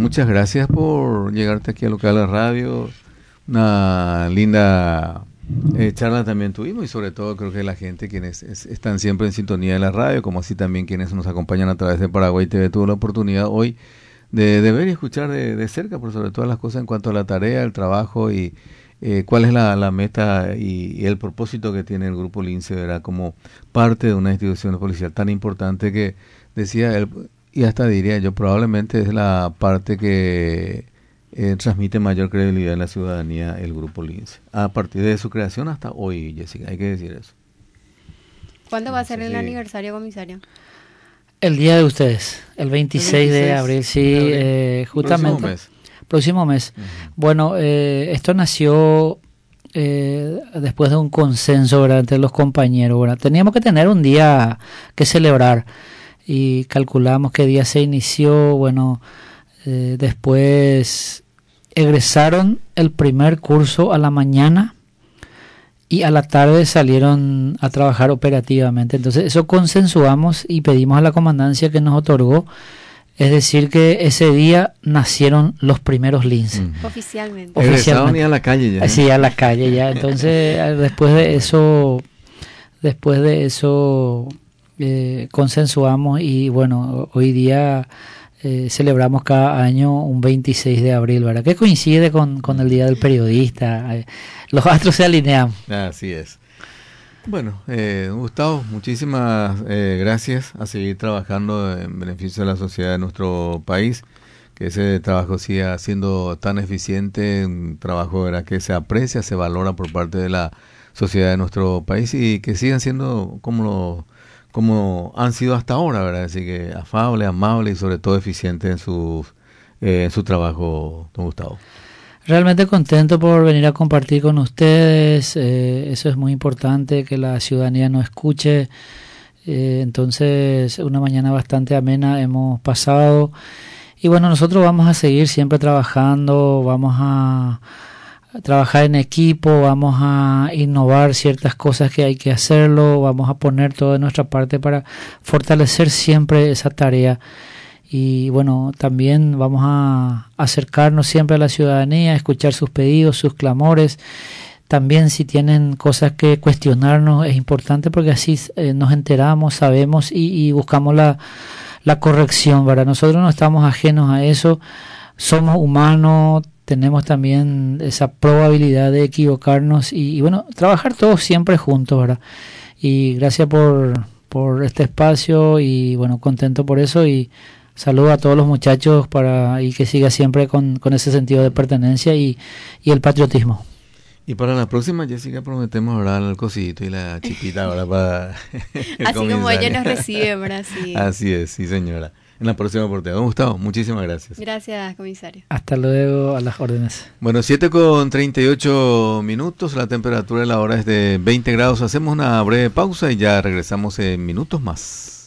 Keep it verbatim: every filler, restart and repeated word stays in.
muchas gracias por llegarte aquí a Local de Radio. Una linda eh, charla también tuvimos y sobre todo creo que la gente quienes es, están siempre en sintonía de la radio, como así también quienes nos acompañan a través de Paraguay T V, tuvo la oportunidad hoy de, de ver y escuchar de, de cerca, por sobre todas las cosas en cuanto a la tarea, el trabajo y eh, cuál es la, la meta y, y el propósito que tiene el Grupo Lince, ¿verdad? Como parte de una institución policial tan importante que decía él, y hasta diría yo, probablemente es la parte que eh, transmite mayor credibilidad en la ciudadanía el Grupo Lince. A partir de su creación hasta hoy, Jessica, hay que decir eso. ¿Cuándo va a ser el Sí. aniversario, comisario? El día de ustedes, el veintiséis de abril, sí, de abril. eh, justamente. Próximo mes. Próximo mes. Uh-huh. Bueno, eh, esto nació eh, después de un consenso, ¿verdad?, entre los compañeros, ¿verdad? Teníamos que tener un día que celebrar y calculamos qué día se inició. Bueno, eh, después egresaron el primer curso a la mañana y a la tarde salieron a trabajar operativamente. Entonces eso consensuamos y pedimos a la comandancia que nos otorgó. Es decir, que ese día nacieron los primeros Lince. Mm. Oficialmente. Egresaron y a la calle ya. Sí, a la calle ya. Entonces, después de eso, después de eso eh, consensuamos y bueno, hoy día eh, celebramos cada año un veintiséis de abril, ¿verdad? Que coincide con, con el Día del Periodista. Eh, los astros se alinean. Así es. Bueno, eh, Gustavo, muchísimas eh, gracias, a seguir trabajando en beneficio de la sociedad de nuestro país, que ese trabajo siga siendo tan eficiente, un trabajo, ¿verdad?, que se aprecia, se valora por parte de la sociedad de nuestro país y que sigan siendo como lo, como han sido hasta ahora, ¿verdad? Así que afable, amable y sobre todo eficiente en su, eh, en su trabajo, don Gustavo. Realmente contento por venir a compartir con ustedes, eh, eso es muy importante, que la ciudadanía nos escuche, eh, entonces una mañana bastante amena hemos pasado y bueno, nosotros vamos a seguir siempre trabajando, vamos a, a trabajar en equipo, vamos a innovar ciertas cosas que hay que hacerlo, vamos a poner todo de nuestra parte para fortalecer siempre esa tarea. Y bueno, también vamos a acercarnos siempre a la ciudadanía, a escuchar sus pedidos, sus clamores. También si tienen cosas que cuestionarnos es importante porque así eh, nos enteramos, sabemos y, y buscamos la, la corrección, ¿verdad? Nosotros no estamos ajenos a eso, somos humanos, tenemos también esa probabilidad de equivocarnos y, y bueno, trabajar todos siempre juntos, ¿verdad? Y gracias por, por este espacio y bueno, contento por eso y saludo a todos los muchachos para y que siga siempre con, con ese sentido de pertenencia y, y el patriotismo. Y para la próxima, Jessica, prometemos orar el cosito y la chipita ahora para el así comisario. como ella nos recibe, ¿verdad? Sí. Así es, sí señora. En la próxima oportunidad. Don Gustavo, muchísimas gracias. Gracias, comisario. Hasta luego, a las órdenes. Bueno, siete con treinta y ocho minutos, la temperatura de la hora es de veinte grados. Hacemos una breve pausa y ya regresamos en minutos más.